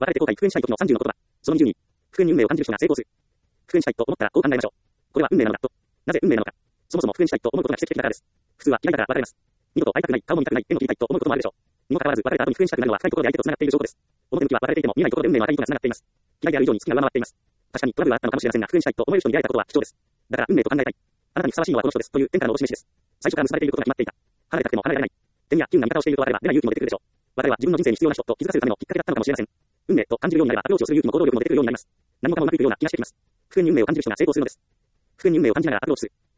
別れて後悔、復縁したい時の30の言葉。その20に、復縁に運命を感じる人が成功する。復縁したいと思ったらこう考えましょう。これは運命なのかと。なぜ運命なのか。そもそも復縁したいと思うことが奇跡的だからです。普通は嫌いだから別れます。二度と会いたくない、顔も見たくない、手も切りたいと思うこともあるでしょう。にもかかわらず別れた後に復縁したくなるのは深いところで相手と繋がっている証拠です。表向きは別れていても見えないところで運命の赤い糸が繋がっています。嫌いである以上に好きが上回っています。確かにトラブルはあったのかもしれませんが、復縁したいと思える人に出会えたことは貴重です。だから運命と考えたい。あなたにふさわしいのはこの人ですという天からのお示しです。最初から結ばれていることが決まっていた。離れたくても離れられない。天やキュンが味方をしていると分かれば出ない勇気も出てくるでしょう。別れは自分の人生に必要な人と気づかせるためのきっかけだったのかもしれません。運命と感じるようになればアプローチをする勇気も行動力も出てくるようになります。何もかもうまくいくような気がしてきます。復縁に運命を感じる人が成功するのです。復縁に運命を感じながらアプローチする。